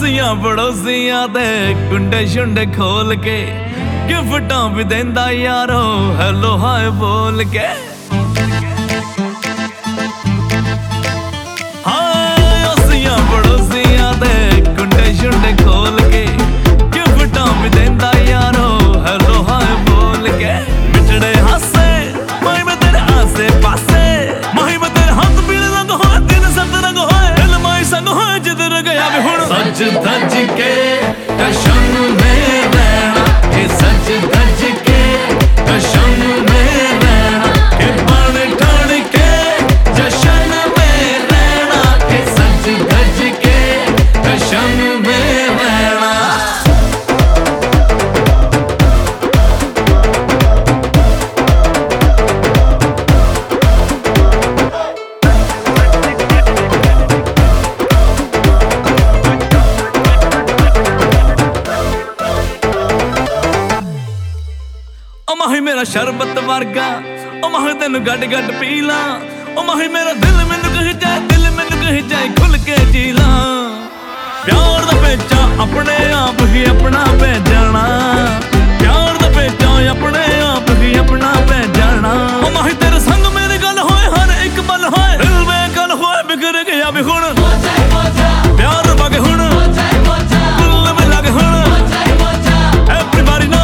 असियां पड़ोसियां ते कुंडे शुंडे खोल के गिफ्टां भी देंदा यारो हेलो हाय बोल के। हाँ असियां पड़ोसियां ते कुंडे शुंडे खोल के गिफ्टां भी देंदा यारो हेलो हाय बोल के। मिठड़े हासे माही में तेरे आसे पासे, माही में तेरे हाथ पीले रंग होए दिन सत रंग होए दिल माही संग होए जिधर गया भी हुण। सज धज के जशन में रहना, ये सज धज के जशन में रहना, ये बन ठन के जशन में रहना, ये सज धज के जशन में रहना। माही मेरा शरबत वर्गा, ओ माही तेन गड गड पी ला, ओ माही मेरा दिल मैनू कही जाए, दिल मैनू कही जाए खुल के जी ला। प्यार दा पेचा अपने आप ही अपना पै जाना, प्यार दा पेचा अपने आप ही अपना पै जाना। ओ माही तेरे संग मेरी गल होए हर एक पल होए दिल में गल होए बिखर गया भी हुण। प्यार वगे हुण दिल में लगे हुण एवरीबॉडी नो।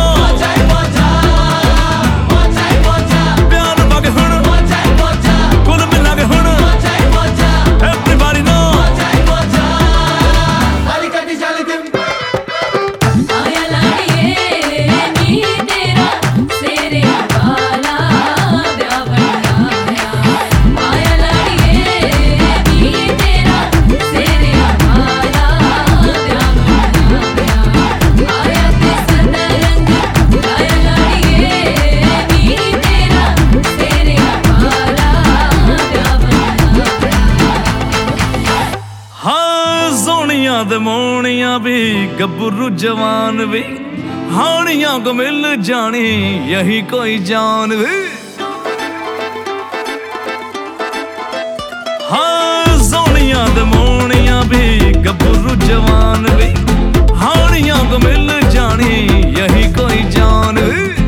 मोनिया भी गब्बरू जवान भी हानियां को मिल जानी यही कोई जान भी। हाँ सोनिया दे मोनिया भी गब्बरू जवान भी हानियां को मिल जानी यही कोई जान भी।